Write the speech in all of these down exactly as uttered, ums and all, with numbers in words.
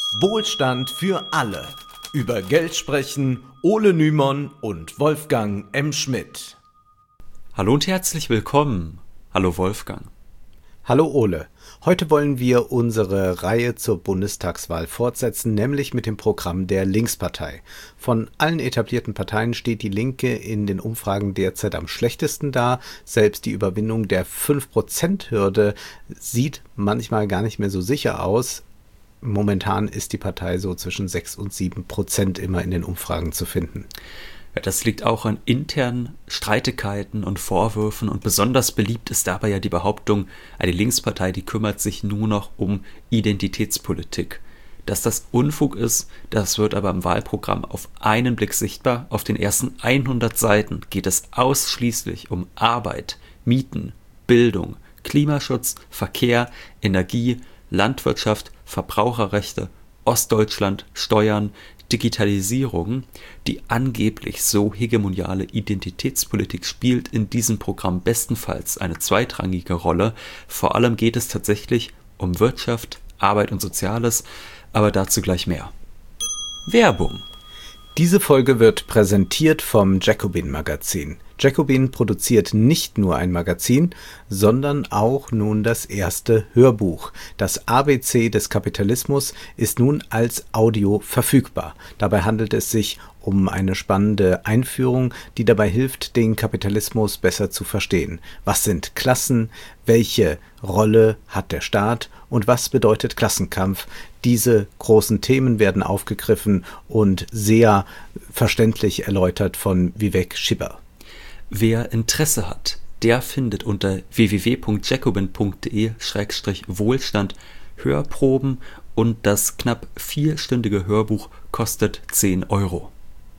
Wohlstand für alle. Über Geld sprechen Ole Nymon und Wolfgang M. Schmidt. Hallo und herzlich willkommen. Hallo Wolfgang. Hallo Ole. Heute wollen wir unsere Reihe zur Bundestagswahl fortsetzen, nämlich mit dem Programm der Linkspartei. Von allen etablierten Parteien steht die Linke in den Umfragen derzeit am schlechtesten da. Selbst die Überwindung der fünf Prozent Hürde sieht manchmal gar nicht mehr so sicher aus. Momentan ist die Partei so zwischen sechs und sieben Prozent immer in den Umfragen zu finden. Ja, das liegt auch an internen Streitigkeiten und Vorwürfen und besonders beliebt ist dabei ja die Behauptung, eine Linkspartei, die kümmert sich nur noch um Identitätspolitik. Dass das Unfug ist, das wird aber im Wahlprogramm auf einen Blick sichtbar. Auf den ersten hundert Seiten geht es ausschließlich um Arbeit, Mieten, Bildung, Klimaschutz, Verkehr, Energie, Landwirtschaft, Verbraucherrechte, Ostdeutschland, Steuern, Digitalisierung. Die angeblich so hegemoniale Identitätspolitik spielt in diesem Programm bestenfalls eine zweitrangige Rolle. Vor allem geht es tatsächlich um Wirtschaft, Arbeit und Soziales, aber dazu gleich mehr. Werbung. Diese Folge wird präsentiert vom Jacobin-Magazin. Jacobin produziert nicht nur ein Magazin, sondern auch nun das erste Hörbuch. Das A B C des Kapitalismus ist nun als Audio verfügbar. Dabei handelt es sich um eine spannende Einführung, die dabei hilft, den Kapitalismus besser zu verstehen. Was sind Klassen? Welche Rolle hat der Staat? Und was bedeutet Klassenkampf? Diese großen Themen werden aufgegriffen und sehr verständlich erläutert von Vivek Schibber. Wer Interesse hat, der findet unter w w w punkt jacobin punkt d e slash wohlstand Hörproben und das knapp vierstündige Hörbuch kostet zehn Euro.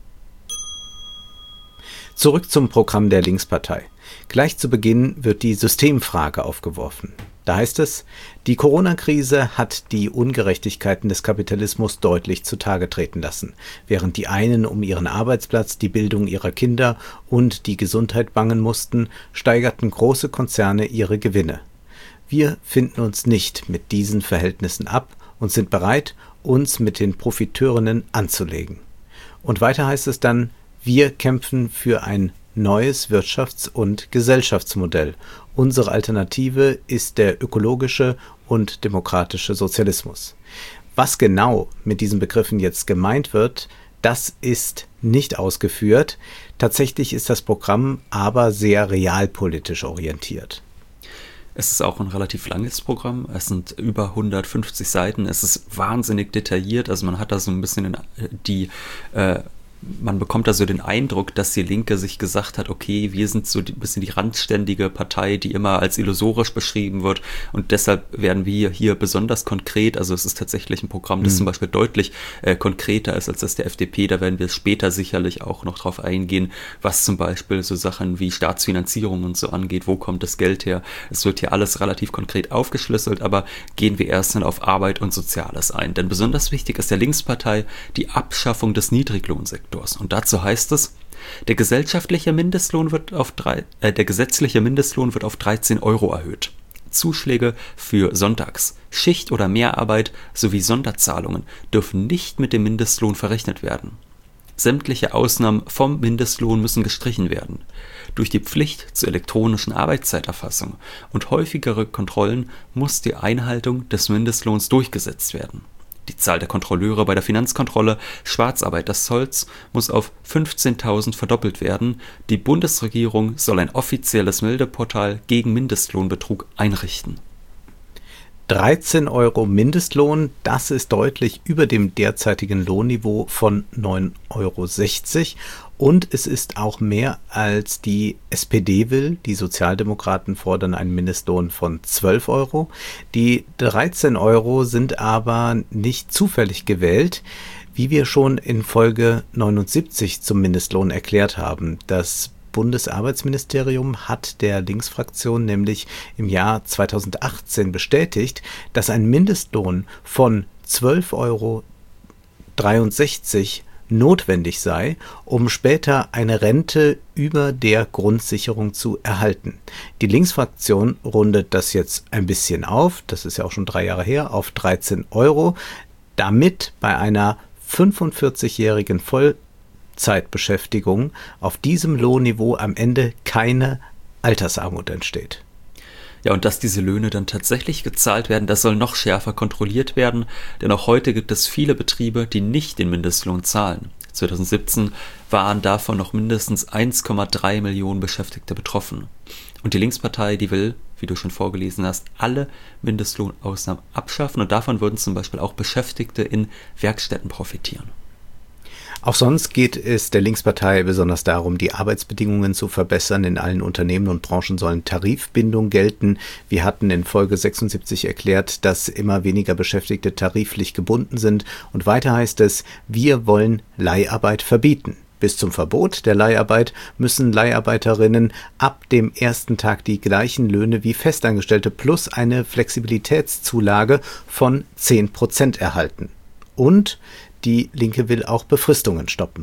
Zurück zum Programm der Linkspartei. Gleich zu Beginn wird die Systemfrage aufgeworfen. Da heißt es, die Corona-Krise hat die Ungerechtigkeiten des Kapitalismus deutlich zutage treten lassen. Während die einen um ihren Arbeitsplatz, die Bildung ihrer Kinder und die Gesundheit bangen mussten, steigerten große Konzerne ihre Gewinne. Wir finden uns nicht mit diesen Verhältnissen ab und sind bereit, uns mit den Profiteurinnen anzulegen. Und weiter heißt es dann, wir kämpfen für ein neues Wirtschafts- und Gesellschaftsmodell. Unsere Alternative ist der ökologische und demokratische Sozialismus. Was genau mit diesen Begriffen jetzt gemeint wird, das ist nicht ausgeführt. Tatsächlich ist das Programm aber sehr realpolitisch orientiert. Es ist auch ein relativ langes Programm. Es sind über hundertfünfzig Seiten. Es ist wahnsinnig detailliert. Also man hat da so ein bisschen die äh, Man bekommt also den Eindruck, dass die Linke sich gesagt hat, okay, wir sind so ein bisschen die randständige Partei, die immer als illusorisch beschrieben wird und deshalb werden wir hier besonders konkret, also es ist tatsächlich ein Programm, das mhm. zum Beispiel deutlich äh, konkreter ist als das der F D P, da werden wir später sicherlich auch noch drauf eingehen, was zum Beispiel so Sachen wie Staatsfinanzierung und so angeht, wo kommt das Geld her, es wird hier alles relativ konkret aufgeschlüsselt, aber gehen wir erst dann auf Arbeit und Soziales ein, denn besonders wichtig ist der Linkspartei die Abschaffung des Niedriglohnsektors. Und dazu heißt es, der gesellschaftliche Mindestlohn wird auf drei, äh, der gesetzliche Mindestlohn wird auf dreizehn Euro erhöht. Zuschläge für Sonntags-, Schicht- oder Mehrarbeit sowie Sonderzahlungen dürfen nicht mit dem Mindestlohn verrechnet werden. Sämtliche Ausnahmen vom Mindestlohn müssen gestrichen werden. Durch die Pflicht zur elektronischen Arbeitszeiterfassung und häufigere Kontrollen muss die Einhaltung des Mindestlohns durchgesetzt werden. Die Zahl der Kontrolleure bei der Finanzkontrolle, Schwarzarbeit des Zolls muss auf fünfzehntausend verdoppelt werden. Die Bundesregierung soll ein offizielles Meldeportal gegen Mindestlohnbetrug einrichten. dreizehn Euro Mindestlohn, das ist deutlich über dem derzeitigen Lohnniveau von neun Euro sechzig und es ist auch mehr als die S P D will. Die Sozialdemokraten fordern einen Mindestlohn von zwölf Euro. Die dreizehn Euro sind aber nicht zufällig gewählt, wie wir schon in Folge neunundsiebzig zum Mindestlohn erklärt haben. Das Bundesarbeitsministerium hat der Linksfraktion nämlich im Jahr zweitausendachtzehn bestätigt, dass ein Mindestlohn von zwölf Euro dreiundsechzig notwendig sei, um später eine Rente über der Grundsicherung zu erhalten. Die Linksfraktion rundet das jetzt ein bisschen auf, das ist ja auch schon drei Jahre her, auf dreizehn Euro. damit bei einer fünfundvierzigjährigen Vollzeitbeschäftigung auf diesem Lohnniveau am Ende keine Altersarmut entsteht. Ja, und dass diese Löhne dann tatsächlich gezahlt werden, das soll noch schärfer kontrolliert werden, denn auch heute gibt es viele Betriebe, die nicht den Mindestlohn zahlen. zwanzig siebzehn waren davon noch mindestens eins Komma drei Millionen Beschäftigte betroffen. Und die Linkspartei, die will, wie du schon vorgelesen hast, alle Mindestlohnausnahmen abschaffen und davon würden zum Beispiel auch Beschäftigte in Werkstätten profitieren. Auch sonst geht es der Linkspartei besonders darum, die Arbeitsbedingungen zu verbessern. In allen Unternehmen und Branchen sollen Tarifbindungen gelten. Wir hatten in Folge sechsundsiebzig erklärt, dass immer weniger Beschäftigte tariflich gebunden sind. Und weiter heißt es, wir wollen Leiharbeit verbieten. Bis zum Verbot der Leiharbeit müssen Leiharbeiterinnen ab dem ersten Tag die gleichen Löhne wie Festangestellte plus eine Flexibilitätszulage von zehn Prozent erhalten. Und die Linke will auch Befristungen stoppen.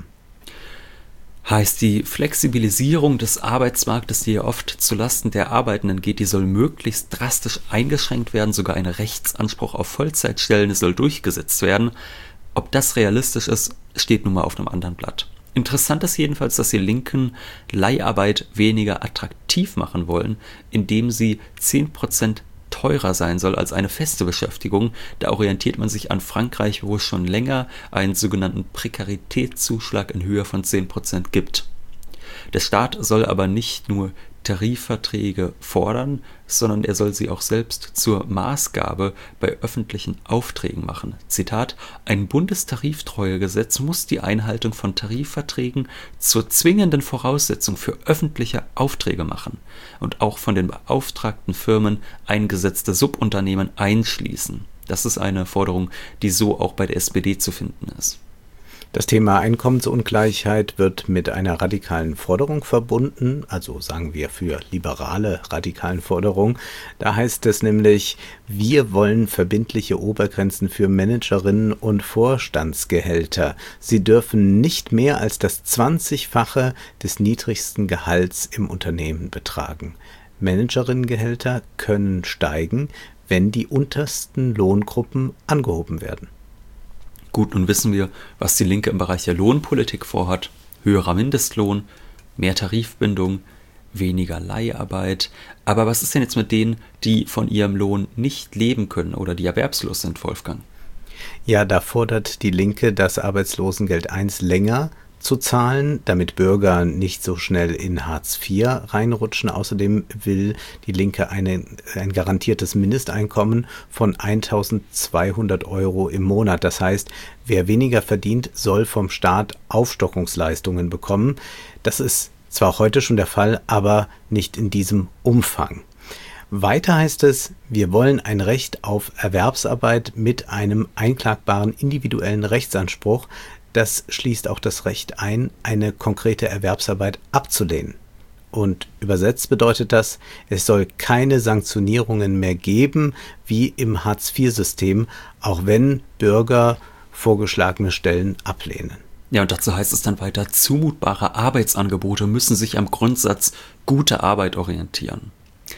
Heißt, die Flexibilisierung des Arbeitsmarktes, die ja oft zulasten der Arbeitenden geht, die soll möglichst drastisch eingeschränkt werden. Sogar ein Rechtsanspruch auf Vollzeitstellen soll durchgesetzt werden. Ob das realistisch ist, steht nun mal auf einem anderen Blatt. Interessant ist jedenfalls, dass die Linken Leiharbeit weniger attraktiv machen wollen, indem sie zehn Prozent teurer sein soll als eine feste Beschäftigung. Da orientiert man sich an Frankreich, wo es schon länger einen sogenannten Prekaritätszuschlag in Höhe von zehn Prozent gibt. Der Staat soll aber nicht nur Tarifverträge fordern, sondern er soll sie auch selbst zur Maßgabe bei öffentlichen Aufträgen machen. Zitat: Ein Bundestariftreuegesetz muss die Einhaltung von Tarifverträgen zur zwingenden Voraussetzung für öffentliche Aufträge machen und auch von den beauftragten Firmen eingesetzte Subunternehmen einschließen. Das ist eine Forderung, die so auch bei der S P D zu finden ist. Das Thema Einkommensungleichheit wird mit einer radikalen Forderung verbunden, also sagen wir für liberale radikalen Forderungen. Da heißt es nämlich, wir wollen verbindliche Obergrenzen für Managerinnen und Vorstandsgehälter. Sie dürfen nicht mehr als das zwanzigfache des niedrigsten Gehalts im Unternehmen betragen. Managerinnengehälter können steigen, wenn die untersten Lohngruppen angehoben werden. Gut, nun wissen wir, was die Linke im Bereich der Lohnpolitik vorhat. Höherer Mindestlohn, mehr Tarifbindung, weniger Leiharbeit. Aber was ist denn jetzt mit denen, die von ihrem Lohn nicht leben können oder die erwerbslos sind, Wolfgang? Ja, da fordert die Linke das Arbeitslosengeld eins länger zu zahlen, damit Bürger nicht so schnell in Hartz vier reinrutschen. Außerdem will die Linke eine, ein garantiertes Mindesteinkommen von eintausendzweihundert Euro im Monat. Das heißt, wer weniger verdient, soll vom Staat Aufstockungsleistungen bekommen. Das ist zwar heute schon der Fall, aber nicht in diesem Umfang. Weiter heißt es, wir wollen ein Recht auf Erwerbsarbeit mit einem einklagbaren individuellen Rechtsanspruch. Das schließt auch das Recht ein, eine konkrete Erwerbsarbeit abzulehnen. Und übersetzt bedeutet das, es soll keine Sanktionierungen mehr geben, wie im Hartz vier System, auch wenn Bürger vorgeschlagene Stellen ablehnen. Ja, und dazu heißt es dann weiter, zumutbare Arbeitsangebote müssen sich am Grundsatz gute Arbeit orientieren.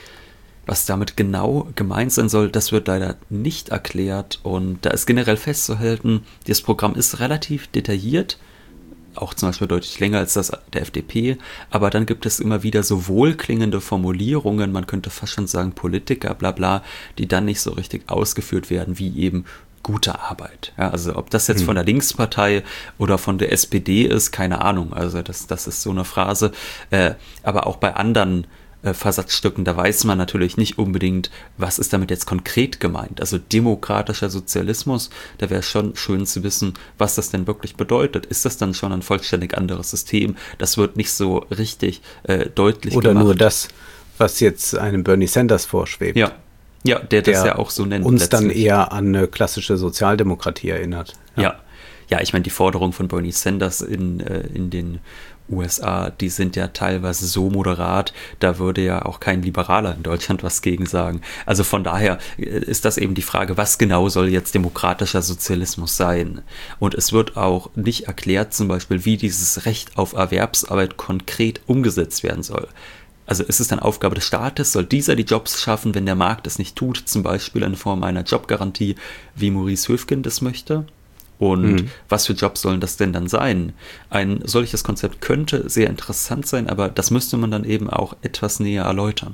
Was damit genau gemeint sein soll, das wird leider nicht erklärt und da ist generell festzuhalten, das Programm ist relativ detailliert, auch zum Beispiel deutlich länger als das der F D P, aber dann gibt es immer wieder so wohlklingende Formulierungen, man könnte fast schon sagen Politiker, bla bla, die dann nicht so richtig ausgeführt werden, wie eben gute Arbeit. Ja, also ob das jetzt von der Linkspartei oder von der S P D ist, keine Ahnung, also das, das ist so eine Phrase, äh, aber auch bei anderen Versatzstücken, da weiß man natürlich nicht unbedingt, was ist damit jetzt konkret gemeint. Also demokratischer Sozialismus, da wäre schon schön zu wissen, was das denn wirklich bedeutet. Ist das dann schon ein vollständig anderes System? Das wird nicht so richtig äh, deutlich Oder gemacht. Oder nur das, was jetzt einem Bernie Sanders vorschwebt. Ja, ja der, der das ja auch so nennt. Uns letztlich. Dann eher an eine klassische Sozialdemokratie erinnert. Ja, ja, ja ich meine, die Forderung von Bernie Sanders in, äh, in den U S A, die sind ja teilweise so moderat, da würde ja auch kein Liberaler in Deutschland was gegen sagen. Also von daher ist das eben die Frage, was genau soll jetzt demokratischer Sozialismus sein? Und es wird auch nicht erklärt zum Beispiel, wie dieses Recht auf Erwerbsarbeit konkret umgesetzt werden soll. Also ist es dann Aufgabe des Staates, soll dieser die Jobs schaffen, wenn der Markt es nicht tut, zum Beispiel in Form einer Jobgarantie, wie Maurice Höfgen das möchte? Und mhm. was für Jobs sollen das denn dann sein? Ein solches Konzept könnte sehr interessant sein, aber das müsste man dann eben auch etwas näher erläutern.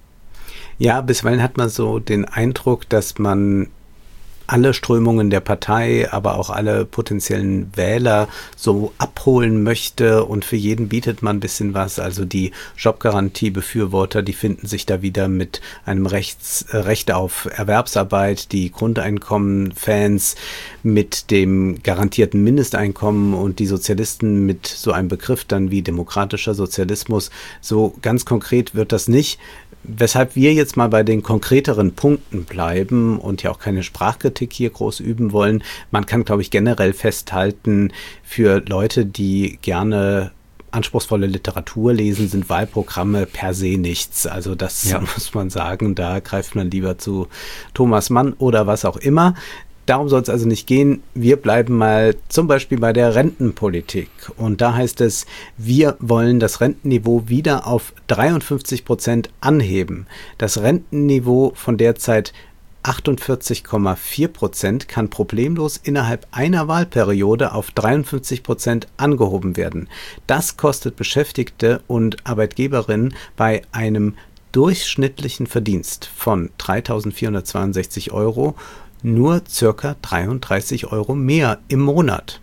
Ja, bisweilen hat man so den Eindruck, dass man alle Strömungen der Partei, aber auch alle potenziellen Wähler so abholen möchte und für jeden bietet man ein bisschen was. Also die Jobgarantie-Befürworter, die finden sich da wieder mit einem Rechts, äh, Recht auf Erwerbsarbeit, die Grundeinkommen-Fans mit dem garantierten Mindesteinkommen und die Sozialisten mit so einem Begriff dann wie demokratischer Sozialismus. So ganz konkret wird das nicht. Weshalb wir jetzt mal bei den konkreteren Punkten bleiben und ja auch keine Sprachkritik hier groß üben wollen. Man kann, glaube ich, generell festhalten, für Leute, die gerne anspruchsvolle Literatur lesen, sind Wahlprogramme per se nichts. Also das ja. muss man sagen, da greift man lieber zu Thomas Mann oder was auch immer. Darum soll es also nicht gehen. Wir bleiben mal zum Beispiel bei der Rentenpolitik. Und da heißt es, wir wollen das Rentenniveau wieder auf dreiundfünfzig Prozent anheben. Das Rentenniveau von derzeit achtundvierzig Komma vier Prozent kann problemlos innerhalb einer Wahlperiode auf dreiundfünfzig Prozent angehoben werden. Das kostet Beschäftigte und Arbeitgeberinnen bei einem durchschnittlichen Verdienst von dreitausendvierhundertzweiundsechzig Euro nur circa dreiunddreißig Euro mehr im Monat.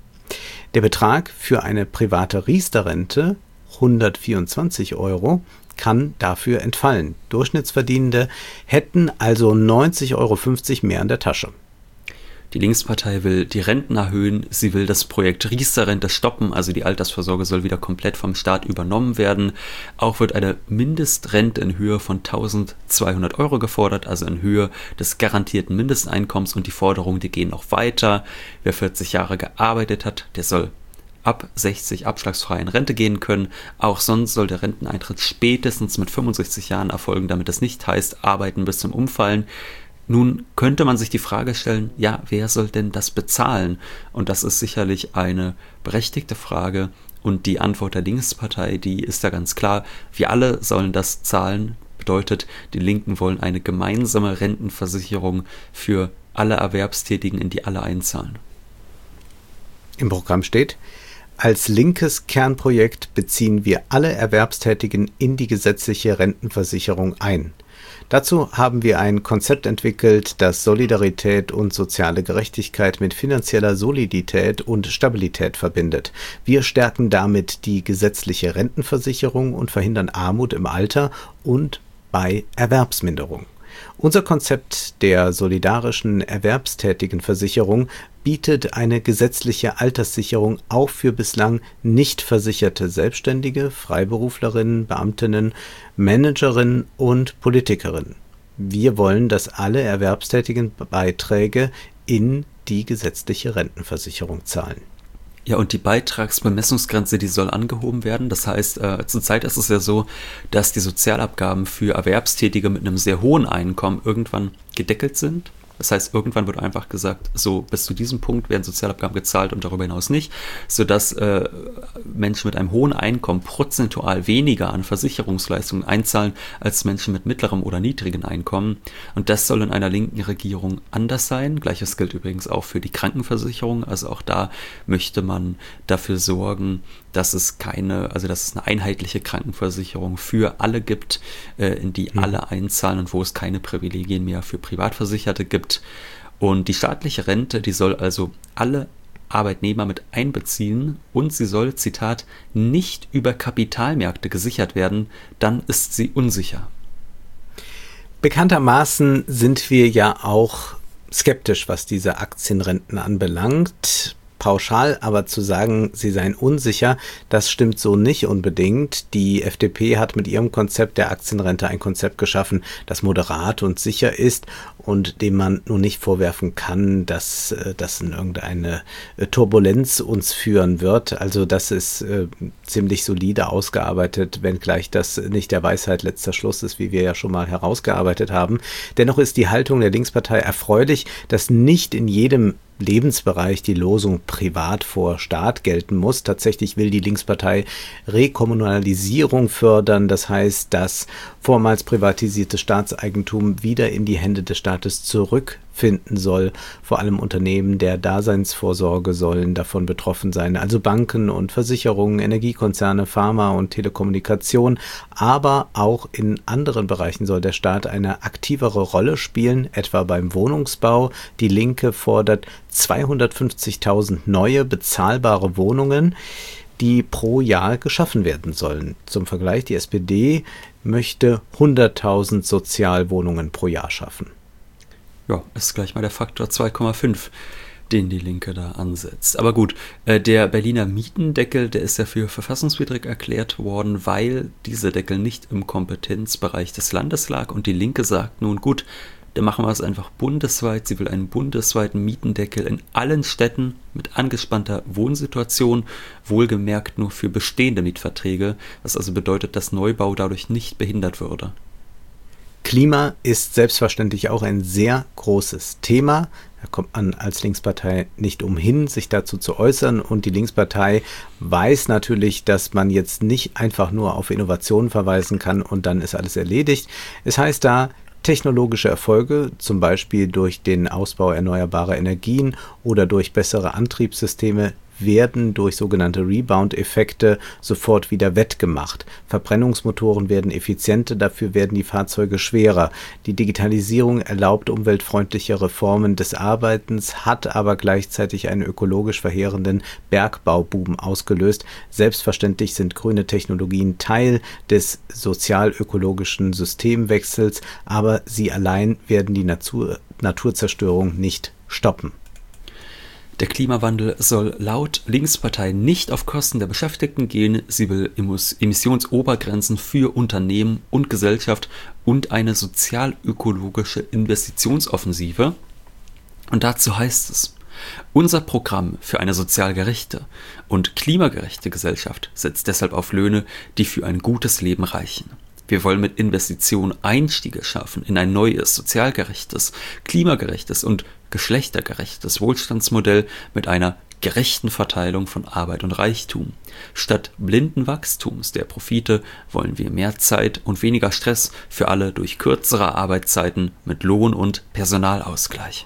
Der Betrag für eine private Riester-Rente, hundertvierundzwanzig Euro, kann dafür entfallen. Durchschnittsverdienende hätten also neunzig Euro fünfzig mehr in der Tasche. Die Linkspartei will die Renten erhöhen, sie will das Projekt Riester-Rente stoppen, also die Altersvorsorge soll wieder komplett vom Staat übernommen werden. Auch wird eine Mindestrente in Höhe von eintausendzweihundert Euro gefordert, also in Höhe des garantierten Mindesteinkommens, und die Forderungen, die gehen noch weiter. Wer vierzig Jahre gearbeitet hat, der soll ab sechzig abschlagsfrei in Rente gehen können. Auch sonst soll der Renteneintritt spätestens mit fünfundsechzig Jahren erfolgen, damit das nicht heißt, arbeiten bis zum Umfallen. Nun könnte man sich die Frage stellen, ja, wer soll denn das bezahlen? Und das ist sicherlich eine berechtigte Frage. Und die Antwort der Linkspartei, die ist da ganz klar. Wir alle sollen das zahlen. Bedeutet, die Linken wollen eine gemeinsame Rentenversicherung für alle Erwerbstätigen, in die alle einzahlen. Im Programm steht: Als linkes Kernprojekt beziehen wir alle Erwerbstätigen in die gesetzliche Rentenversicherung ein. Dazu haben wir ein Konzept entwickelt, das Solidarität und soziale Gerechtigkeit mit finanzieller Solidität und Stabilität verbindet. Wir stärken damit die gesetzliche Rentenversicherung und verhindern Armut im Alter und bei Erwerbsminderung. Unser Konzept der solidarischen Erwerbstätigenversicherung bietet eine gesetzliche Alterssicherung auch für bislang nicht versicherte Selbstständige, Freiberuflerinnen, Beamtinnen, Managerinnen und Politikerinnen. Wir wollen, dass alle erwerbstätigen Beiträge in die gesetzliche Rentenversicherung zahlen. Ja, und die Beitragsbemessungsgrenze, die soll angehoben werden. Das heißt, äh, zurzeit ist es ja so, dass die Sozialabgaben für Erwerbstätige mit einem sehr hohen Einkommen irgendwann gedeckelt sind. Das heißt, irgendwann wird einfach gesagt, so bis zu diesem Punkt werden Sozialabgaben gezahlt und darüber hinaus nicht, sodass äh, Menschen mit einem hohen Einkommen prozentual weniger an Versicherungsleistungen einzahlen als Menschen mit mittlerem oder niedrigem Einkommen. Und das soll in einer linken Regierung anders sein. Gleiches gilt übrigens auch für die Krankenversicherung. Also auch da möchte man dafür sorgen, dass es keine, also dass es eine einheitliche Krankenversicherung für alle gibt, äh, in die mhm. alle einzahlen und wo es keine Privilegien mehr für Privatversicherte gibt. Und die staatliche Rente, die soll also alle Arbeitnehmer mit einbeziehen und sie soll, Zitat, nicht über Kapitalmärkte gesichert werden, dann ist sie unsicher. Bekanntermaßen sind wir ja auch skeptisch, was diese Aktienrenten anbelangt. Pauschal aber zu sagen, sie seien unsicher, das stimmt so nicht unbedingt. Die F D P hat mit ihrem Konzept der Aktienrente ein Konzept geschaffen, das moderat und sicher ist und dem man nun nicht vorwerfen kann, dass das in irgendeine Turbulenz uns führen wird. Also das ist äh, ziemlich solide ausgearbeitet, wenngleich das nicht der Weisheit letzter Schluss ist, wie wir ja schon mal herausgearbeitet haben. Dennoch ist die Haltung der Linkspartei erfreulich, dass nicht in jedem Lebensbereich die Losung Privat vor Staat gelten muss. Tatsächlich will die Linkspartei Rekommunalisierung fördern. Das heißt, dass vormals privatisiertes Staatseigentum wieder in die Hände des Staates zurückfinden soll. Vor allem Unternehmen der Daseinsvorsorge sollen davon betroffen sein. Also Banken und Versicherungen, Energiekonzerne, Pharma und Telekommunikation. Aber auch in anderen Bereichen soll der Staat eine aktivere Rolle spielen, etwa beim Wohnungsbau. Die Linke fordert zweihundertfünfzigtausend neue bezahlbare Wohnungen, die pro Jahr geschaffen werden sollen. Zum Vergleich, die S P D möchte hunderttausend Sozialwohnungen pro Jahr schaffen. Ja, ist gleich mal der Faktor zwei Komma fünf, den die Linke da ansetzt. Aber gut, äh, der Berliner Mietendeckel, der ist ja für verfassungswidrig erklärt worden, weil dieser Deckel nicht im Kompetenzbereich des Landes lag und die Linke sagt nun gut, dann machen wir es einfach bundesweit. Sie will einen bundesweiten Mietendeckel in allen Städten mit angespannter Wohnsituation, wohlgemerkt nur für bestehende Mietverträge, was also bedeutet, dass Neubau dadurch nicht behindert würde. Klima ist selbstverständlich auch ein sehr großes Thema. Da kommt man als Linkspartei nicht umhin, sich dazu zu äußern. Und die Linkspartei weiß natürlich, dass man jetzt nicht einfach nur auf Innovationen verweisen kann und dann ist alles erledigt. Es heißt da, technologische Erfolge, zum Beispiel durch den Ausbau erneuerbarer Energien oder durch bessere Antriebssysteme, werden durch sogenannte Rebound-Effekte sofort wieder wettgemacht. Verbrennungsmotoren werden effizienter, dafür werden die Fahrzeuge schwerer. Die Digitalisierung erlaubt umweltfreundlichere Formen des Arbeitens, hat aber gleichzeitig einen ökologisch verheerenden Bergbauboom ausgelöst. Selbstverständlich sind grüne Technologien Teil des sozial-ökologischen Systemwechsels, aber sie allein werden die Natur- Naturzerstörung nicht stoppen. Der Klimawandel soll laut Linkspartei nicht auf Kosten der Beschäftigten gehen. Sie will Emissionsobergrenzen für Unternehmen und Gesellschaft und eine sozial-ökologische Investitionsoffensive. Und dazu heißt es, unser Programm für eine sozial gerechte und klimagerechte Gesellschaft setzt deshalb auf Löhne, die für ein gutes Leben reichen. Wir wollen mit Investitionen Einstiege schaffen in ein neues, sozial gerechtes, klimagerechtes und geschlechtergerechtes Wohlstandsmodell mit einer gerechten Verteilung von Arbeit und Reichtum. Statt blinden Wachstums der Profite wollen wir mehr Zeit und weniger Stress für alle durch kürzere Arbeitszeiten mit Lohn- und Personalausgleich.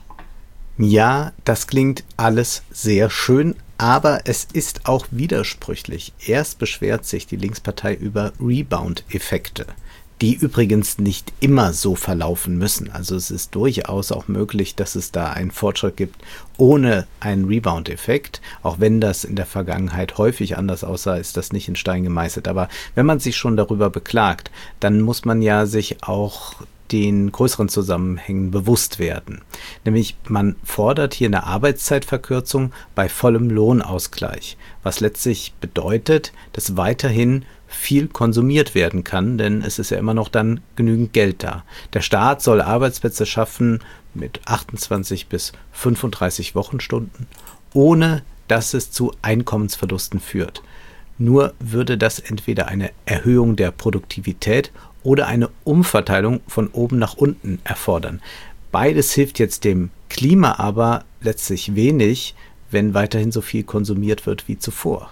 Ja, das klingt alles sehr schön, aber es ist auch widersprüchlich. Erst beschwert sich die Linkspartei über Rebound-Effekte, die übrigens nicht immer so verlaufen müssen. Also es ist durchaus auch möglich, dass es da einen Fortschritt gibt ohne einen Rebound-Effekt. Auch wenn das in der Vergangenheit häufig anders aussah, ist das nicht in Stein gemeißelt. Aber wenn man sich schon darüber beklagt, dann muss man ja sich auch den größeren Zusammenhängen bewusst werden. Nämlich man fordert hier eine Arbeitszeitverkürzung bei vollem Lohnausgleich, was letztlich bedeutet, dass weiterhin viel konsumiert werden kann, denn es ist ja immer noch dann genügend Geld da. Der Staat soll Arbeitsplätze schaffen mit achtundzwanzig bis fünfunddreißig Wochenstunden, ohne dass es zu Einkommensverlusten führt. Nur würde das entweder eine Erhöhung der Produktivität oder eine Umverteilung von oben nach unten erfordern. Beides hilft jetzt dem Klima aber letztlich wenig, wenn weiterhin so viel konsumiert wird wie zuvor.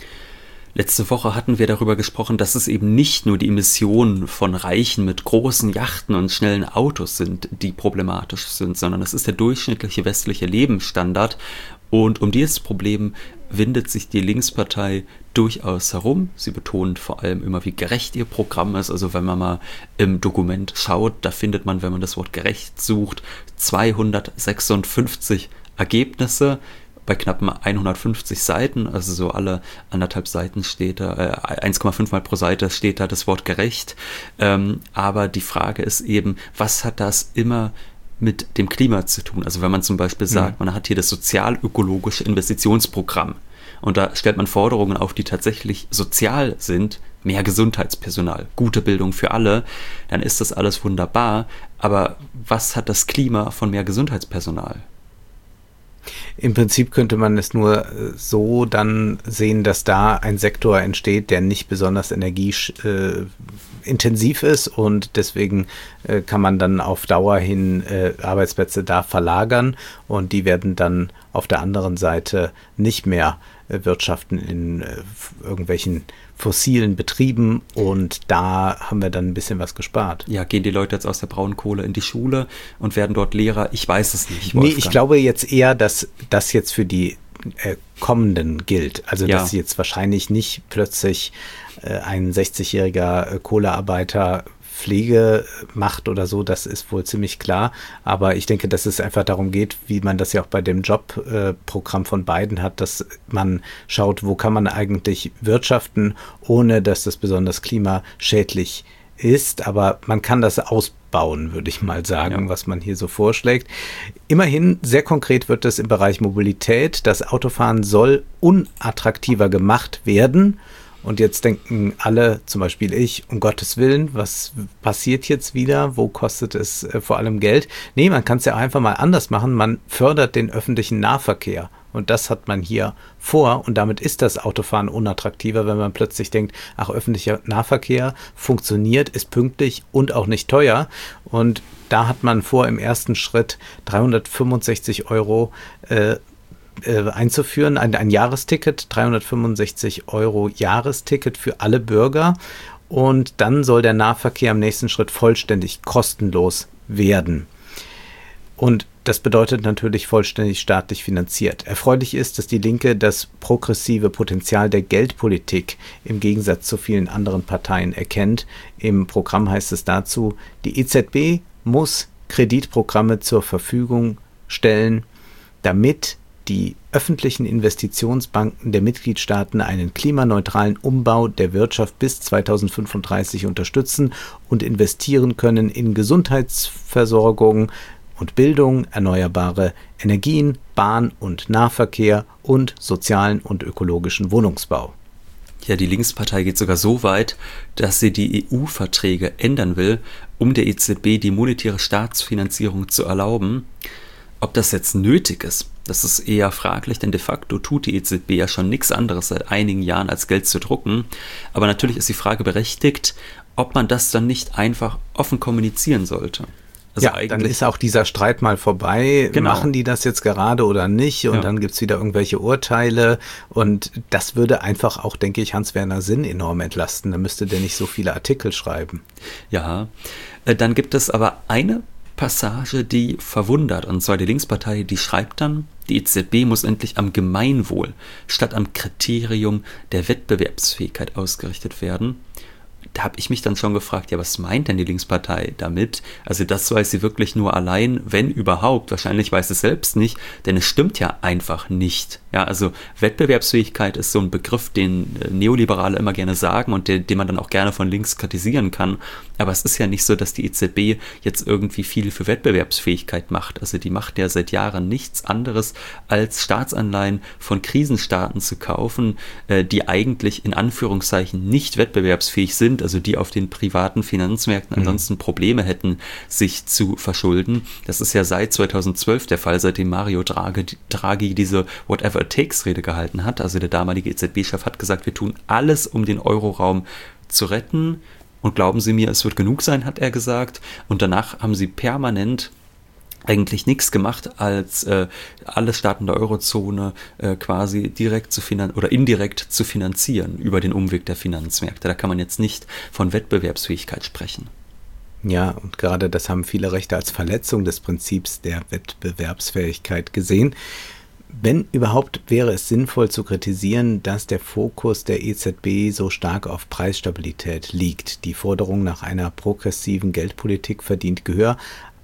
Letzte Woche hatten wir darüber gesprochen, dass es eben nicht nur die Emissionen von Reichen mit großen Yachten und schnellen Autos sind, die problematisch sind, sondern es ist der durchschnittliche westliche Lebensstandard. Und um dieses Problem windet sich die Linkspartei durchaus herum. Sie betont vor allem immer, wie gerecht ihr Programm ist. Also wenn man mal im Dokument schaut, da findet man, wenn man das Wort gerecht sucht, zweihundertsechsundfünfzig Ergebnisse bei knappen hundertfünfzig Seiten, also so alle anderthalb Seiten steht da, äh, eins Komma fünf Mal pro Seite steht da das Wort gerecht. Ähm, aber die Frage ist eben, was hat das immer mit dem Klima zu tun? Also wenn man zum Beispiel sagt, mhm. man hat hier das sozial-ökologische Investitionsprogramm und da stellt man Forderungen auf, die tatsächlich sozial sind, mehr Gesundheitspersonal, gute Bildung für alle, dann ist das alles wunderbar. Aber was hat das Klima von mehr Gesundheitspersonal? Im Prinzip könnte man es nur so dann sehen, dass da ein Sektor entsteht, der nicht besonders energieintensiv ist und deswegen äh, kann man dann auf Dauer hin äh, Arbeitsplätze da verlagern und die werden dann auf der anderen Seite nicht mehr äh, wirtschaften in äh, irgendwelchen fossilen Betrieben und da haben wir dann ein bisschen was gespart. Ja, gehen die Leute jetzt aus der Braunkohle in die Schule und werden dort Lehrer? Ich weiß es nicht. Wolfgang. Nee, ich glaube jetzt eher, dass das jetzt für die äh, kommenden gilt. Also, ja. dass jetzt wahrscheinlich nicht plötzlich äh, ein sechzigjähriger äh, Kohlearbeiter Pflege macht oder so, das ist wohl ziemlich klar. Aber ich denke, dass es einfach darum geht, wie man das ja auch bei dem Jobprogramm äh, von Biden hat, dass man schaut, wo kann man eigentlich wirtschaften, ohne dass das besonders klimaschädlich ist. Aber man kann das ausbauen, würde ich mal sagen, ja. was man hier so vorschlägt. Immerhin, sehr konkret wird es im Bereich Mobilität. Das Autofahren soll unattraktiver gemacht werden. Und jetzt denken alle, zum Beispiel ich, um Gottes Willen, was passiert jetzt wieder? Wo kostet es äh, vor allem Geld? Nee, man kann es ja auch einfach mal anders machen. Man fördert den öffentlichen Nahverkehr. Und das hat man hier vor. Und damit ist das Autofahren unattraktiver, wenn man plötzlich denkt, ach, öffentlicher Nahverkehr funktioniert, ist pünktlich und auch nicht teuer. Und da hat man vor, im ersten Schritt dreihundertfünfundsechzig Euro äh, einzuführen, ein, ein Jahresticket, dreihundertfünfundsechzig Euro Jahresticket für alle Bürger und dann soll der Nahverkehr im nächsten Schritt vollständig kostenlos werden. Und das bedeutet natürlich vollständig staatlich finanziert. Erfreulich ist, dass die Linke das progressive Potenzial der Geldpolitik im Gegensatz zu vielen anderen Parteien erkennt. Im Programm heißt es dazu, die E Z B muss Kreditprogramme zur Verfügung stellen, damit die öffentlichen Investitionsbanken der Mitgliedstaaten einen klimaneutralen Umbau der Wirtschaft bis zweitausendfünfunddreißig unterstützen und investieren können in Gesundheitsversorgung und Bildung, erneuerbare Energien, Bahn- und Nahverkehr und sozialen und ökologischen Wohnungsbau. Ja, die Linkspartei geht sogar so weit, dass sie die E U-Verträge ändern will, um der E Z B die monetäre Staatsfinanzierung zu erlauben. Ob das jetzt nötig ist, das ist eher fraglich, denn de facto tut die E Z B ja schon nichts anderes seit einigen Jahren als Geld zu drucken. Aber natürlich ist die Frage berechtigt, ob man das dann nicht einfach offen kommunizieren sollte. Also ja, dann ist auch dieser Streit mal vorbei. Genau. Machen die das jetzt gerade oder nicht? Und ja. dann gibt es wieder irgendwelche Urteile. Und das würde einfach auch, denke ich, Hans-Werner Sinn enorm entlasten. Da müsste der nicht so viele Artikel schreiben. Ja, dann gibt es aber eine Passage, die verwundert, und zwar die Linkspartei, die schreibt dann, die E Z B muss endlich am Gemeinwohl statt am Kriterium der Wettbewerbsfähigkeit ausgerichtet werden. Da habe ich mich dann schon gefragt, ja, was meint denn die Linkspartei damit? Also das weiß sie wirklich nur allein, wenn überhaupt. Wahrscheinlich weiß es selbst nicht, denn es stimmt ja einfach nicht. Ja, also Wettbewerbsfähigkeit ist so ein Begriff, den Neoliberale immer gerne sagen und den, den man dann auch gerne von links kritisieren kann. Aber es ist ja nicht so, dass die E Z B jetzt irgendwie viel für Wettbewerbsfähigkeit macht. Also die macht ja seit Jahren nichts anderes, als Staatsanleihen von Krisenstaaten zu kaufen, die eigentlich in Anführungszeichen nicht wettbewerbsfähig sind, also die auf den privaten Finanzmärkten mhm. ansonsten Probleme hätten, sich zu verschulden. Das ist ja seit zweitausendzwölf der Fall, seitdem Mario Draghi, Draghi diese Whatever It Takes Rede gehalten hat. Also der damalige E Z B-Chef hat gesagt, wir tun alles, um den Euroraum zu retten. Und glauben Sie mir, es wird genug sein, hat er gesagt. Und danach haben sie permanent eigentlich nichts gemacht, als äh, alle Staaten der Eurozone äh, quasi direkt zu finan- oder indirekt zu finanzieren über den Umweg der Finanzmärkte. Da kann man jetzt nicht von Wettbewerbsfähigkeit sprechen. Ja, und gerade das haben viele Rechte als Verletzung des Prinzips der Wettbewerbsfähigkeit gesehen. Wenn überhaupt, wäre es sinnvoll zu kritisieren, dass der Fokus der E Z B so stark auf Preisstabilität liegt. Die Forderung nach einer progressiven Geldpolitik verdient Gehör,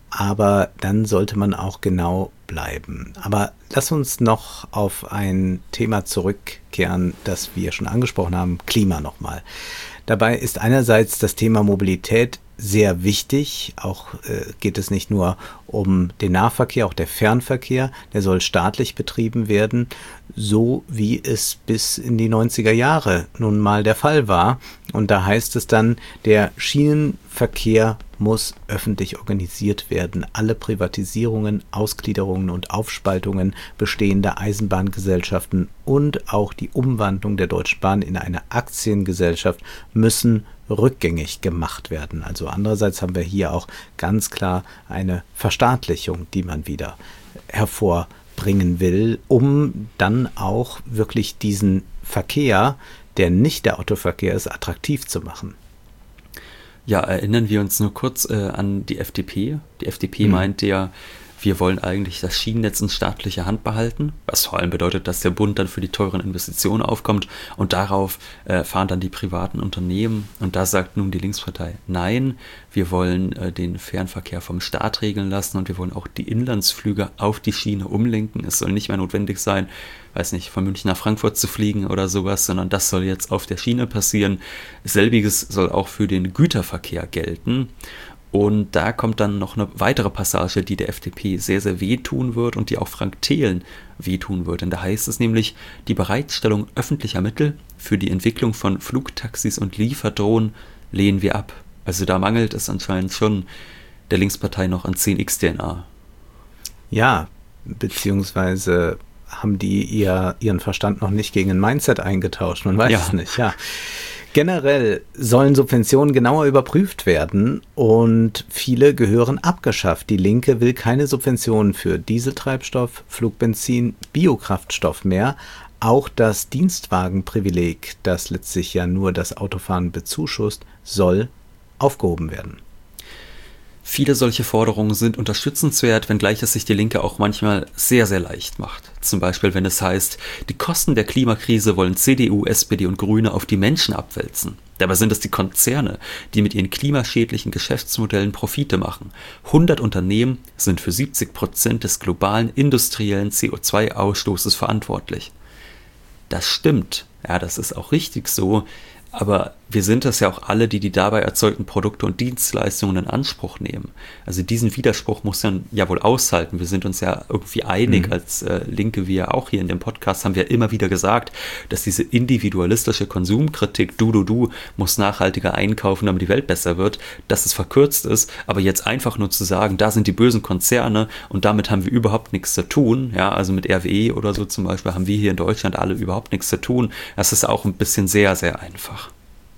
aber dann sollte man auch genau bleiben. Aber lass uns noch auf ein Thema zurückkehren, das wir schon angesprochen haben, Klima nochmal. Dabei ist einerseits das Thema Mobilität sehr wichtig. Auch äh, geht es nicht nur um den Nahverkehr, auch der Fernverkehr, der soll staatlich betrieben werden, so wie es bis in die neunziger Jahre nun mal der Fall war. Und da heißt es dann, der Schienenverkehr muss öffentlich organisiert werden. Alle Privatisierungen, Ausgliederungen und Aufspaltungen bestehender Eisenbahngesellschaften und auch die Umwandlung der Deutschen Bahn in eine Aktiengesellschaft müssen rückgängig gemacht werden. Also andererseits haben wir hier auch ganz klar eine Verstaatlichung, die man wieder hervorbringen will, um dann auch wirklich diesen Verkehr, der nicht der Autoverkehr ist, attraktiv zu machen. Ja, erinnern wir uns nur kurz äh, an die F D P. Die F D P hm. meinte ja, wir wollen eigentlich das Schienennetz in staatlicher Hand behalten, was vor allem bedeutet, dass der Bund dann für die teuren Investitionen aufkommt und darauf äh, fahren dann die privaten Unternehmen. Und da sagt nun die Linkspartei, nein, wir wollen äh, den Fernverkehr vom Staat regeln lassen und wir wollen auch die Inlandsflüge auf die Schiene umlenken. Es soll nicht mehr notwendig sein, weiß nicht, von München nach Frankfurt zu fliegen oder sowas, sondern das soll jetzt auf der Schiene passieren. Selbiges soll auch für den Güterverkehr gelten. Und da kommt dann noch eine weitere Passage, die der F D P sehr, sehr wehtun wird und die auch Frank Thelen wehtun wird. Denn da heißt es nämlich, die Bereitstellung öffentlicher Mittel für die Entwicklung von Flugtaxis und Lieferdrohnen lehnen wir ab. Also da mangelt es anscheinend schon der Linkspartei noch an zehn X D N A. Ja, beziehungsweise haben die ihr, ihren Verstand noch nicht gegen ein Mindset eingetauscht. Man weiß ja. es nicht, ja. Generell sollen Subventionen genauer überprüft werden und viele gehören abgeschafft. Die Linke will keine Subventionen für Dieseltreibstoff, Flugbenzin, Biokraftstoff mehr. Auch das Dienstwagenprivileg, das letztlich ja nur das Autofahren bezuschusst, soll aufgehoben werden. Viele solche Forderungen sind unterstützenswert, wenngleich es sich die Linke auch manchmal sehr, sehr leicht macht. Zum Beispiel, wenn es heißt, die Kosten der Klimakrise wollen C D U, S P D und Grüne auf die Menschen abwälzen. Dabei sind es die Konzerne, die mit ihren klimaschädlichen Geschäftsmodellen Profite machen. hundert Unternehmen sind für siebzig Prozent des globalen industriellen C O zwei Ausstoßes verantwortlich. Das stimmt, ja, das ist auch richtig so. Aber wir sind es ja auch alle, die die dabei erzeugten Produkte und Dienstleistungen in Anspruch nehmen. Also diesen Widerspruch muss man ja wohl aushalten. Wir sind uns ja irgendwie einig, mhm. als äh, Linke, wie ja auch hier in dem Podcast, haben wir immer wieder gesagt, dass diese individualistische Konsumkritik, du, du, du, muss nachhaltiger einkaufen, damit die Welt besser wird, dass es verkürzt ist. Aber jetzt einfach nur zu sagen, da sind die bösen Konzerne und damit haben wir überhaupt nichts zu tun. Ja, also mit R W E oder so zum Beispiel haben wir hier in Deutschland alle überhaupt nichts zu tun. Das ist auch ein bisschen sehr, sehr einfach.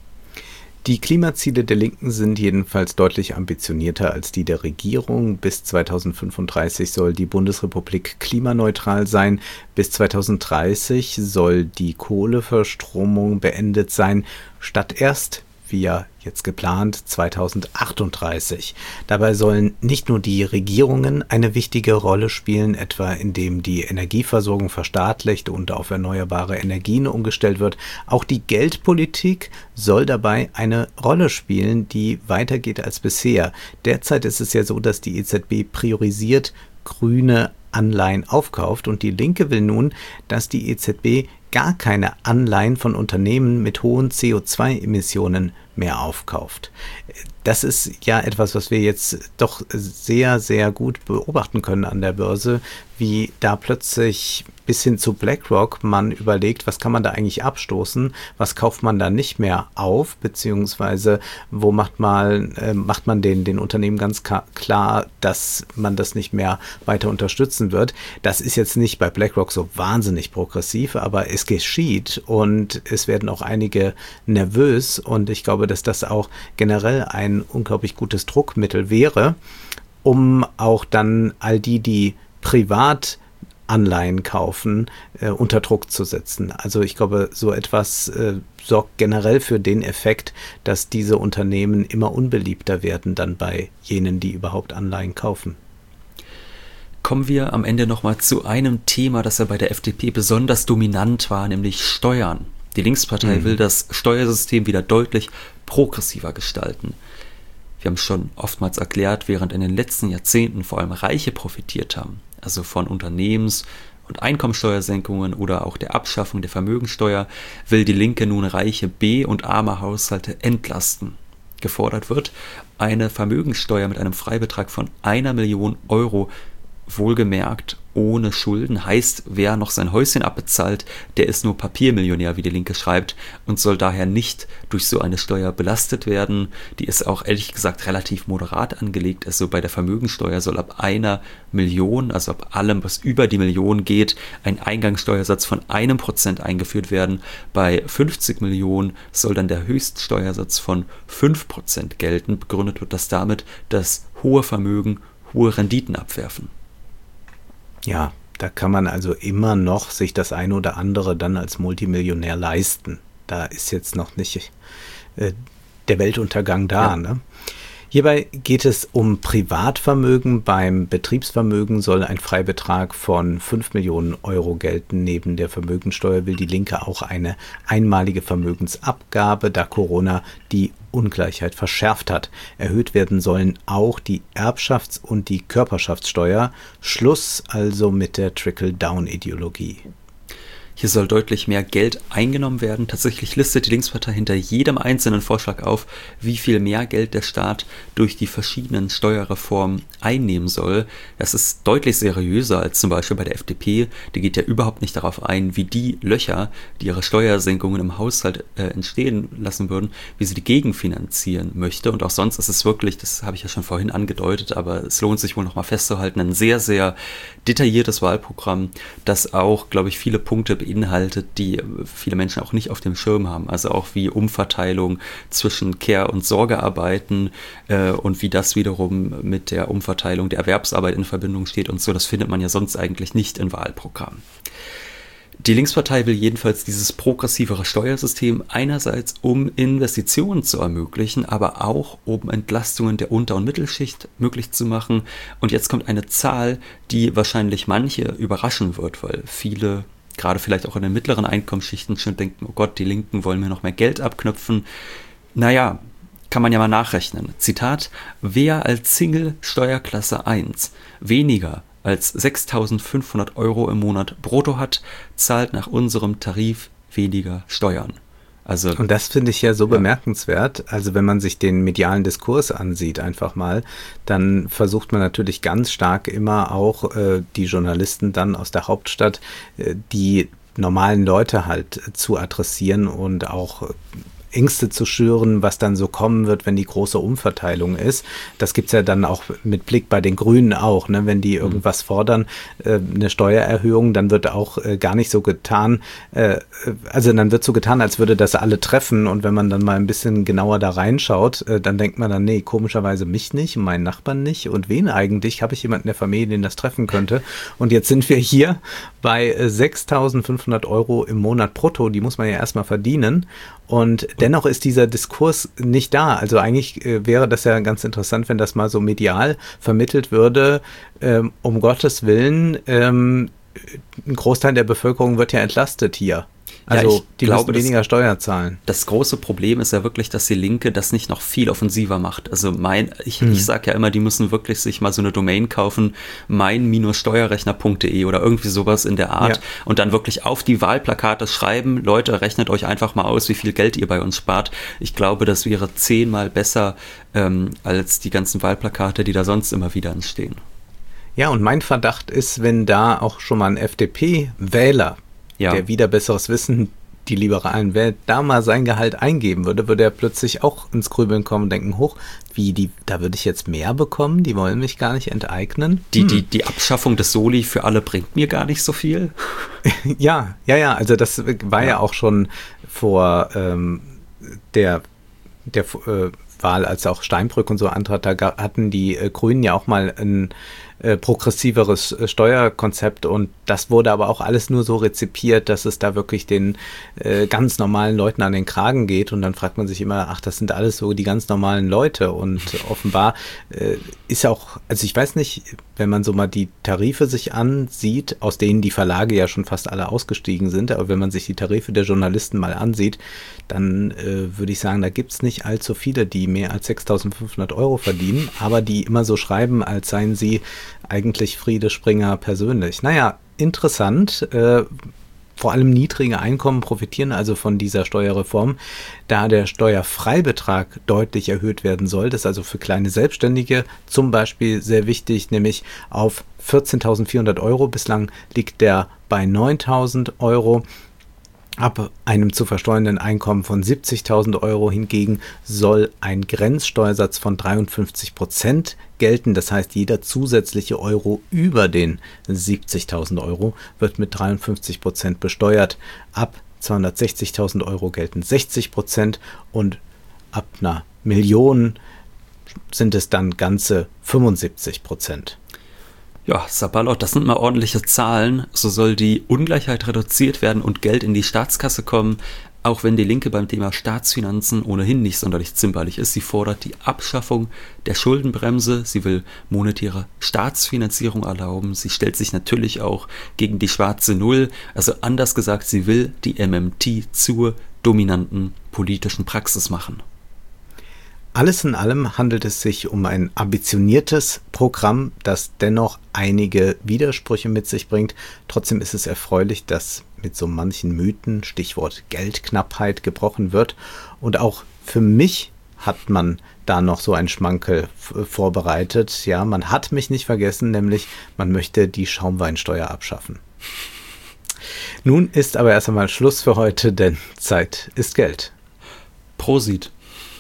Die Klimaziele der Linken sind jedenfalls deutlich ambitionierter als die der Regierung. Bis zweitausendfünfunddreißig soll die Bundesrepublik klimaneutral sein. Bis zweitausenddreißig soll die Kohleverstromung beendet sein, statt erst, wie ja jetzt geplant, zweitausendachtunddreißig. Dabei sollen nicht nur die Regierungen eine wichtige Rolle spielen, etwa indem die Energieversorgung verstaatlicht und auf erneuerbare Energien umgestellt wird. Auch die Geldpolitik soll dabei eine Rolle spielen, die weitergeht als bisher. Derzeit ist es ja so, dass die E Z B priorisiert grüne Anleihen aufkauft und die Linke will nun, dass die E Z B gar keine Anleihen von Unternehmen mit hohen C O zwei Emissionen mehr aufkauft. Das ist ja etwas, was wir jetzt doch sehr, sehr gut beobachten können an der Börse, wie da plötzlich bis hin zu BlackRock man überlegt, was kann man da eigentlich abstoßen, was kauft man da nicht mehr auf, beziehungsweise wo macht man, äh, macht man den, den Unternehmen ganz klar, dass man das nicht mehr weiter unterstützen wird. Das ist jetzt nicht bei BlackRock so wahnsinnig progressiv, aber es geschieht und es werden auch einige nervös und ich glaube, dass das auch generell ein unglaublich gutes Druckmittel wäre, um auch dann all die, die privat Anleihen kaufen, äh, unter Druck zu setzen. Also ich glaube, so etwas äh, sorgt generell für den Effekt, dass diese Unternehmen immer unbeliebter werden dann bei jenen, die überhaupt Anleihen kaufen. Kommen wir am Ende nochmal zu einem Thema, das ja bei der F D P besonders dominant war, nämlich Steuern. Die Linkspartei mhm. will das Steuersystem wieder deutlich progressiver gestalten. Wir haben schon oftmals erklärt, während in den letzten Jahrzehnten vor allem Reiche profitiert haben, also von Unternehmens- und Einkommensteuersenkungen oder auch der Abschaffung der Vermögensteuer, will die Linke nun reiche B- und arme Haushalte entlasten. gefordert wird, eine Vermögenssteuer mit einem Freibetrag von einer Million Euro, wohlgemerkt ohne Schulden, heißt, wer noch sein Häuschen abbezahlt, der ist nur Papiermillionär, wie die Linke schreibt, und soll daher nicht durch so eine Steuer belastet werden. Die ist auch ehrlich gesagt relativ moderat angelegt. Also bei der Vermögenssteuer soll ab einer Million, also ab allem, was über die Million geht, ein Eingangssteuersatz von einem Prozent eingeführt werden. Bei fünfzig Millionen soll dann der Höchststeuersatz von fünf Prozent gelten. Begründet wird das damit, dass hohe Vermögen hohe Renditen abwerfen. Ja, da kann man also immer noch sich das eine oder andere dann als Multimillionär leisten. Da ist jetzt noch nicht äh, der Weltuntergang da. Ja. Ne? Hierbei geht es um Privatvermögen. Beim Betriebsvermögen soll ein Freibetrag von fünf Millionen Euro gelten. Neben der Vermögensteuer will die Linke auch eine einmalige Vermögensabgabe, da Corona die Ungleichheit verschärft hat. Erhöht werden sollen auch die Erbschafts- und die Körperschaftssteuer. Schluss also mit der Trickle-Down-Ideologie. Hier soll deutlich mehr Geld eingenommen werden. Tatsächlich listet die Linkspartei hinter jedem einzelnen Vorschlag auf, wie viel mehr Geld der Staat durch die verschiedenen Steuerreformen einnehmen soll. Das ist deutlich seriöser als zum Beispiel bei der F D P. Die geht ja überhaupt nicht darauf ein, wie die Löcher, die ihre Steuersenkungen im Haushalt äh, entstehen lassen würden, wie sie die gegenfinanzieren möchte. Und auch sonst ist es wirklich, das habe ich ja schon vorhin angedeutet, aber es lohnt sich wohl nochmal festzuhalten, ein sehr, sehr detailliertes Wahlprogramm, das auch, glaube ich, viele Punkte beinhaltet, die viele Menschen auch nicht auf dem Schirm haben. Also auch wie Umverteilung zwischen Care- und Sorgearbeiten äh, und wie das wiederum mit der Umverteilung der Erwerbsarbeit in Verbindung steht und so. Das findet man ja sonst eigentlich nicht in Wahlprogrammen. Die Linkspartei will jedenfalls dieses progressivere Steuersystem einerseits, um Investitionen zu ermöglichen, aber auch um Entlastungen der Unter- und Mittelschicht möglich zu machen. Und jetzt kommt eine Zahl, die wahrscheinlich manche überraschen wird, weil viele, gerade vielleicht auch in den mittleren Einkommensschichten, schon denken, oh Gott, die Linken wollen mir noch mehr Geld abknöpfen. Naja, kann man ja mal nachrechnen. Zitat: Wer als Single Steuerklasse eins weniger als sechstausendfünfhundert Euro im Monat brutto hat, zahlt nach unserem Tarif weniger Steuern. Also, und das finde ich ja so ja. bemerkenswert. Also wenn man sich den medialen Diskurs ansieht, einfach mal, dann versucht man natürlich ganz stark immer auch äh, die Journalisten dann aus der Hauptstadt, äh, die normalen Leute halt äh, zu adressieren und auch äh, Ängste zu schüren, was dann so kommen wird, wenn die große Umverteilung ist. Das gibt's ja dann auch mit Blick bei den Grünen auch, ne? Wenn die irgendwas fordern, äh, eine Steuererhöhung, dann wird auch äh, gar nicht so getan, äh, also dann wird so getan, als würde das alle treffen, und wenn man dann mal ein bisschen genauer da reinschaut, äh, dann denkt man dann, nee, komischerweise mich nicht und meinen Nachbarn nicht, und wen eigentlich? Habe ich jemanden in der Familie, den das treffen könnte? Und jetzt sind wir hier bei äh, sechstausendfünfhundert Euro im Monat brutto, die muss man ja erstmal verdienen. Und dennoch ist dieser Diskurs nicht da. Also eigentlich äh, wäre das ja ganz interessant, wenn das mal so medial vermittelt würde. Ähm, um Gottes Willen, ähm, ein Großteil der Bevölkerung wird ja entlastet hier. Also ja, die glaube, müssen weniger Steuer zahlen. Das große Problem ist ja wirklich, dass die Linke das nicht noch viel offensiver macht. Also mein, ich, hm. ich sage ja immer, die müssen wirklich sich mal so eine Domain kaufen, mein Steuerrechner punkt de oder irgendwie sowas in der Art, ja. Und dann wirklich auf die Wahlplakate schreiben, Leute, rechnet euch einfach mal aus, wie viel Geld ihr bei uns spart. Ich glaube, das wäre zehnmal besser ähm, als die ganzen Wahlplakate, die da sonst immer wieder entstehen. Ja, und mein Verdacht ist, wenn da auch schon mal ein F D P-Wähler, ja, der wieder besseres Wissen, die Liberalen wählt, da mal sein Gehalt eingeben würde, würde er plötzlich auch ins Grübeln kommen und denken, hoch, wie, die, da würde ich jetzt mehr bekommen, die wollen mich gar nicht enteignen. Die, hm. die, die Abschaffung des Soli für alle bringt mir gar nicht so viel. ja, ja, ja, also das war ja, ja auch schon vor ähm, der, der äh, Wahl, als auch Steinbrück und so antrat, da hatten die äh, Grünen ja auch mal ein äh, progressiveres äh, Steuerkonzept, und das wurde aber auch alles nur so rezipiert, dass es da wirklich den äh, ganz normalen Leuten an den Kragen geht, und dann fragt man sich immer, ach, das sind alles so die ganz normalen Leute, und offenbar äh, ist auch, also ich weiß nicht, wenn man so mal die Tarife sich ansieht, aus denen die Verlage ja schon fast alle ausgestiegen sind, aber wenn man sich die Tarife der Journalisten mal ansieht, dann äh, würde ich sagen, da gibt's nicht allzu viele, die mehr als sechstausendfünfhundert Euro verdienen, aber die immer so schreiben, als seien sie eigentlich Friede Springer persönlich. Naja, interessant. Äh, Vor allem niedrige Einkommen profitieren also von dieser Steuerreform, da der Steuerfreibetrag deutlich erhöht werden soll. Das ist also für kleine Selbstständige zum Beispiel sehr wichtig, nämlich auf vierzehntausendvierhundert Euro. Bislang liegt der bei neuntausend Euro. Ab einem zu versteuernden Einkommen von siebzigtausend Euro hingegen soll ein Grenzsteuersatz von dreiundfünfzig Prozent gelten. Das heißt, jeder zusätzliche Euro über den siebzigtausend Euro wird mit dreiundfünfzig Prozent besteuert. Ab zweihundertsechzigtausend Euro gelten sechzig Prozent und ab einer Million sind es dann ganze fünfundsiebzig Prozent. Ja, Sabalot, das sind mal ordentliche Zahlen. So soll die Ungleichheit reduziert werden und Geld in die Staatskasse kommen, auch wenn die Linke beim Thema Staatsfinanzen ohnehin nicht sonderlich zimperlich ist. Sie fordert die Abschaffung der Schuldenbremse, sie will monetäre Staatsfinanzierung erlauben, sie stellt sich natürlich auch gegen die schwarze Null, also anders gesagt, sie will die M M T zur dominanten politischen Praxis machen. Alles in allem handelt es sich um ein ambitioniertes Programm, das dennoch einige Widersprüche mit sich bringt. Trotzdem ist es erfreulich, dass mit so manchen Mythen, Stichwort Geldknappheit, gebrochen wird. Und auch für mich hat man da noch so ein Schmankerl vorbereitet. Ja, man hat mich nicht vergessen, nämlich man möchte die Schaumweinsteuer abschaffen. Nun ist aber erst einmal Schluss für heute, denn Zeit ist Geld. Prosit.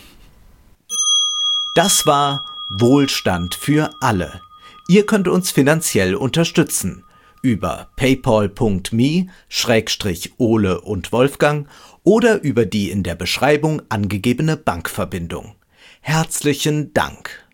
Das war Wohlstand für alle. Ihr könnt uns finanziell unterstützen über paypal punkt me Schrägstrich Ole und Wolfgang oder über die in der Beschreibung angegebene Bankverbindung. Herzlichen Dank!